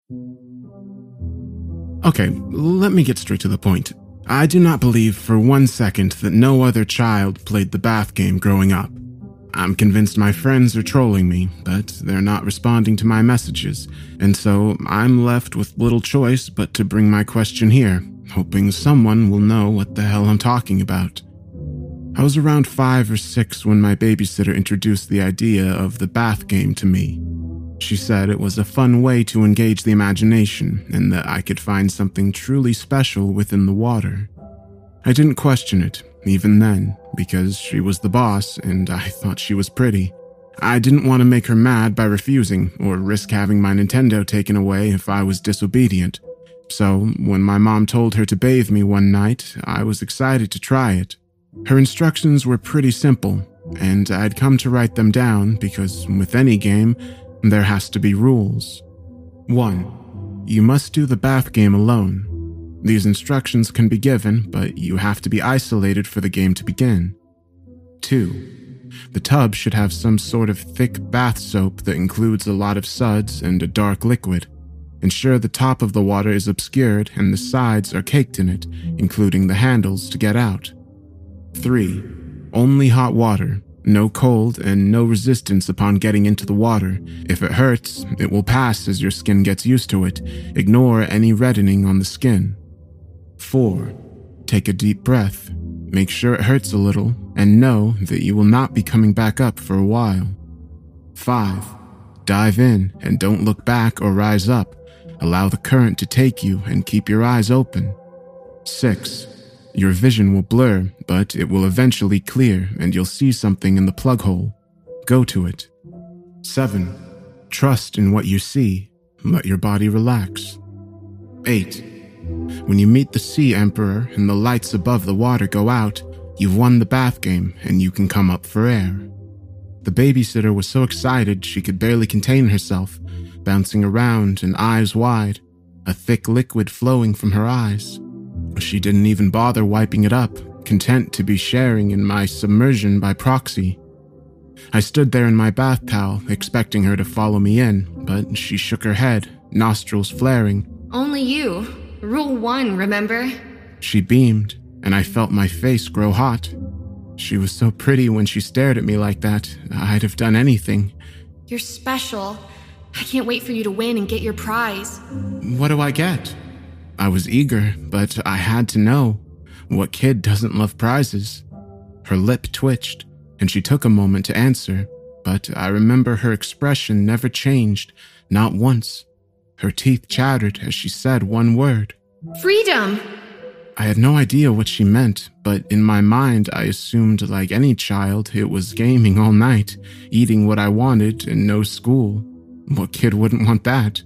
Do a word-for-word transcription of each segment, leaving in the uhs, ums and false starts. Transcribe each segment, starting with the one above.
Okay, let me get straight to the point. I do not believe for one second that no other child played the bath game growing up. I'm convinced my friends are trolling me, but they're not responding to my messages, and so I'm left with little choice but to bring my question here, hoping someone will know what the hell I'm talking about. I was around five or six when my babysitter introduced the idea of the bath game to me. She said it was a fun way to engage the imagination and that I could find something truly special within the water. I didn't question it, even then, because she was the boss and I thought she was pretty. I didn't want to make her mad by refusing or risk having my Nintendo taken away if I was disobedient. So, when my mom told her to bathe me one night, I was excited to try it. Her instructions were pretty simple, and I'd come to write them down because with any game, there has to be rules. one. You must do the bath game alone. These instructions can be given, but you have to be isolated for the game to begin. two. The tub should have some sort of thick bath soap that includes a lot of suds and a dark liquid. Ensure the top of the water is obscured and the sides are caked in it, including the handles to get out. three. Only hot water. No cold and no resistance upon getting into the water. If it hurts, it will pass as your skin gets used to it. Ignore any reddening on the skin. four. Take a deep breath. Make sure it hurts a little and know that you will not be coming back up for a while. five. Dive in and don't look back or rise up. Allow the current to take you and keep your eyes open. six. Your vision will blur, but it will eventually clear and you'll see something in the plug hole. Go to it. seven. Trust in what you see. Let your body relax. eight. When you meet the Sea Emperor and the lights above the water go out, you've won the bath game and you can come up for air. The babysitter was so excited she could barely contain herself, bouncing around and eyes wide, a thick liquid flowing from her eyes. She didn't even bother wiping it up, content to be sharing in my submersion by proxy. I stood there in my bath towel, expecting her to follow me in, but she shook her head, nostrils flaring. Only you. Rule one, remember? She beamed, and I felt my face grow hot. She was so pretty when she stared at me like that, I'd have done anything. You're special. I can't wait for you to win and get your prize. What do I get? I was eager, but I had to know. What kid doesn't love prizes? Her lip twitched, and she took a moment to answer, but I remember her expression never changed, not once. Her teeth chattered as she said one word. Freedom! I had no idea what she meant, but in my mind I assumed, like any child, it was gaming all night, eating what I wanted, and no school. What kid wouldn't want that?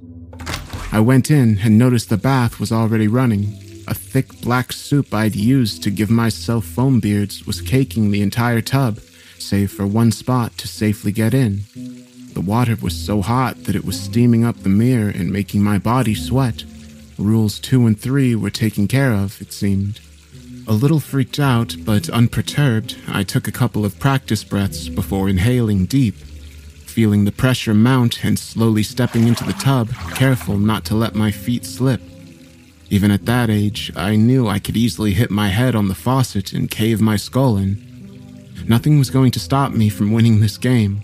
I went in and noticed the bath was already running. A thick black soup I'd used to give myself foam beards was caking the entire tub, save for one spot to safely get in. The water was so hot that it was steaming up the mirror and making my body sweat. Rules two and three were taken care of, it seemed. A little freaked out, but unperturbed, I took a couple of practice breaths before inhaling deep. Feeling the pressure mount and slowly stepping into the tub, careful not to let my feet slip. Even at that age, I knew I could easily hit my head on the faucet and cave my skull in. Nothing was going to stop me from winning this game.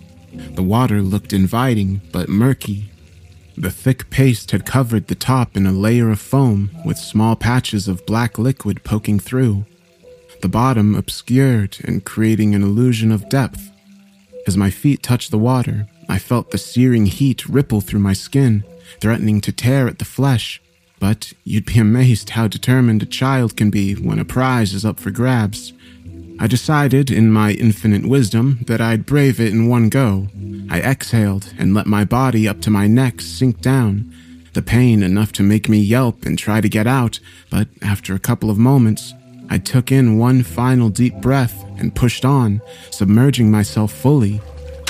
The water looked inviting, but murky. The thick paste had covered the top in a layer of foam with small patches of black liquid poking through. The bottom obscured and creating an illusion of depth. As my feet touched the water, I felt the searing heat ripple through my skin, threatening to tear at the flesh. But you'd be amazed how determined a child can be when a prize is up for grabs. I decided, in my infinite wisdom, that I'd brave it in one go. I exhaled and let my body up to my neck sink down. The pain enough to make me yelp and try to get out, but after a couple of moments, I took in one final deep breath and pushed on, submerging myself fully.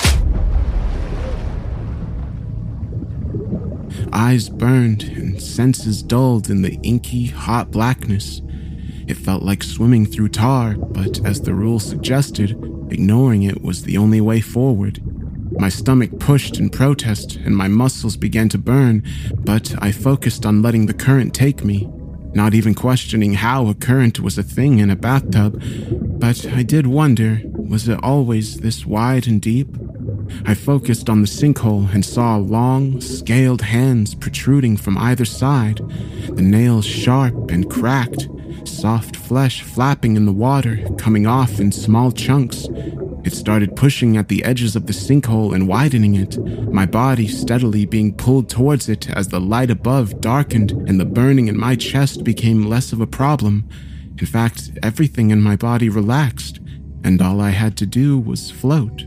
Eyes burned and senses dulled in the inky, hot blackness. It felt like swimming through tar, but as the rules suggested, ignoring it was the only way forward. My stomach pushed in protest and my muscles began to burn, but I focused on letting the current take me, not even questioning how a current was a thing in a bathtub. But I did wonder, was it always this wide and deep? I focused on the sinkhole and saw long, scaled hands protruding from either side, the nails sharp and cracked, soft flesh flapping in the water, coming off in small chunks. It started pushing at the edges of the sinkhole and widening it, my body steadily being pulled towards it as the light above darkened and the burning in my chest became less of a problem. In fact, everything in my body relaxed, and all I had to do was float.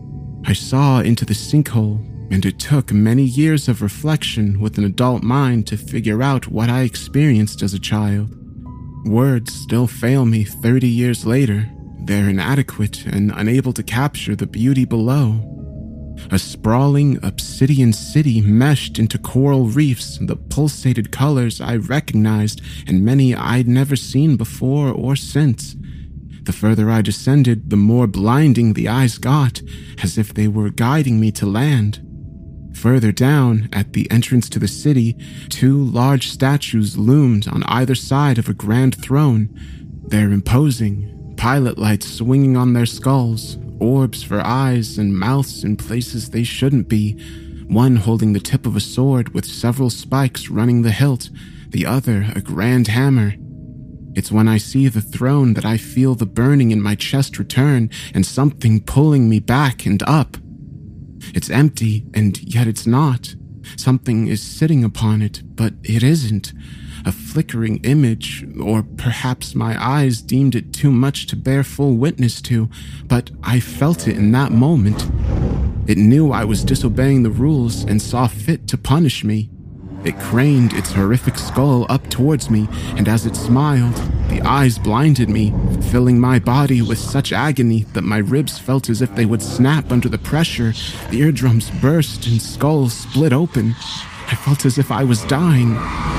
I saw into the sinkhole, and it took many years of reflection with an adult mind to figure out what I experienced as a child. Words still fail me thirty years later. They're inadequate and unable to capture the beauty below. A sprawling obsidian city meshed into coral reefs, the pulsated colors I recognized and many I'd never seen before or since. The further I descended, the more blinding the eyes got, as if they were guiding me to land. Further down, at the entrance to the city, two large statues loomed on either side of a grand throne. They're imposing, pilot lights swinging on their skulls, orbs for eyes and mouths in places they shouldn't be, one holding the tip of a sword with several spikes running the hilt, the other a grand hammer. It's when I see the throne that I feel the burning in my chest return and something pulling me back and up. It's empty, and yet it's not. Something is sitting upon it, but it isn't. A flickering image, or perhaps my eyes deemed it too much to bear full witness to, but I felt it in that moment. It knew I was disobeying the rules and saw fit to punish me. It craned its horrific skull up towards me, and as it smiled, the eyes blinded me, filling my body with such agony that my ribs felt as if they would snap under the pressure. The eardrums burst and skull split open. I felt as if I was dying.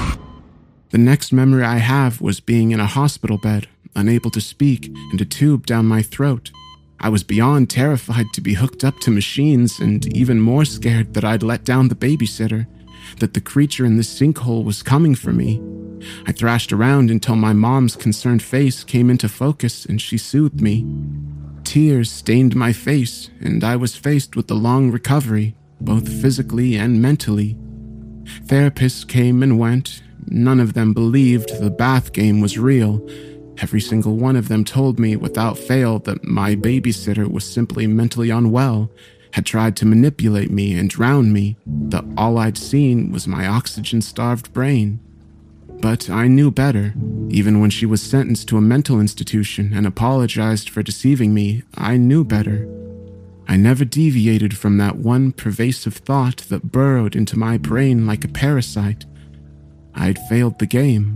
The next memory I have was being in a hospital bed, unable to speak, and a tube down my throat. I was beyond terrified to be hooked up to machines, and even more scared that I'd let down the babysitter, that the creature in the sinkhole was coming for me. I thrashed around until my mom's concerned face came into focus and she soothed me. Tears stained my face, and I was faced with the long recovery, both physically and mentally. Therapists came and went. None of them believed the bath game was real. Every single one of them told me without fail that my babysitter was simply mentally unwell, had tried to manipulate me and drown me, that all I'd seen was my oxygen-starved brain. But I knew better. Even when she was sentenced to a mental institution and apologized for deceiving me, I knew better. I never deviated from that one pervasive thought that burrowed into my brain like a parasite. I'd failed the game.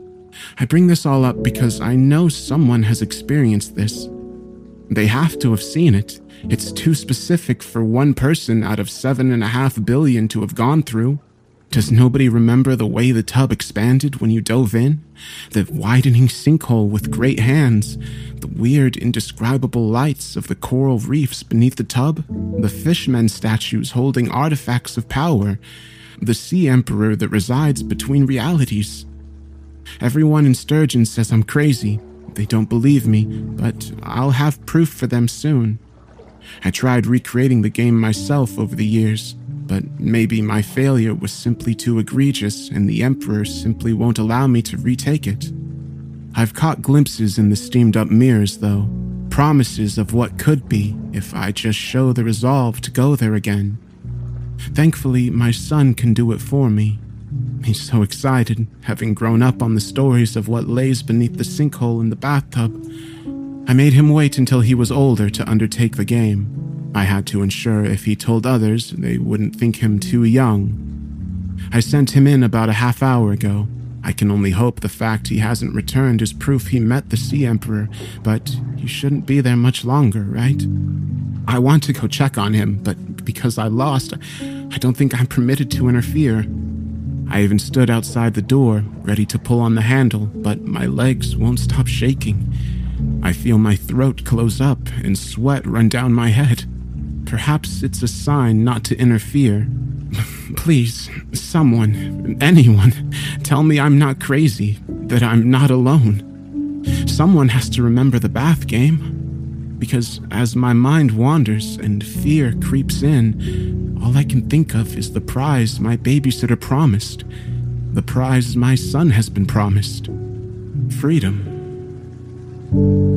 I bring this all up because I know someone has experienced this. They have to have seen it. It's too specific for one person out of seven and a half billion to have gone through. Does nobody remember the way the tub expanded when you dove in? The widening sinkhole with great hands? The weird, indescribable lights of the coral reefs beneath the tub? The fishmen statues holding artifacts of power? The sea emperor that resides between realities? Everyone in Sturgeon says I'm crazy. They don't believe me, but I'll have proof for them soon. I tried recreating the game myself over the years, but maybe my failure was simply too egregious and the Emperor simply won't allow me to retake it. I've caught glimpses in the steamed-up mirrors, though, promises of what could be if I just show the resolve to go there again. Thankfully, my son can do it for me. He's so excited, having grown up on the stories of what lays beneath the sinkhole in the bathtub. I made him wait until he was older to undertake the game. I had to ensure if he told others, they wouldn't think him too young. I sent him in about a half hour ago. I can only hope the fact he hasn't returned is proof he met the Sea Emperor, but he shouldn't be there much longer, right? I want to go check on him, but because I lost, I don't think I'm permitted to interfere. I even stood outside the door, ready to pull on the handle, but my legs won't stop shaking. I feel my throat close up and sweat run down my head. Perhaps it's a sign not to interfere. Please, someone, anyone, tell me I'm not crazy, that I'm not alone. Someone has to remember the bath game, because as my mind wanders and fear creeps in, all I can think of is the prize my babysitter promised, the prize my son has been promised. Freedom.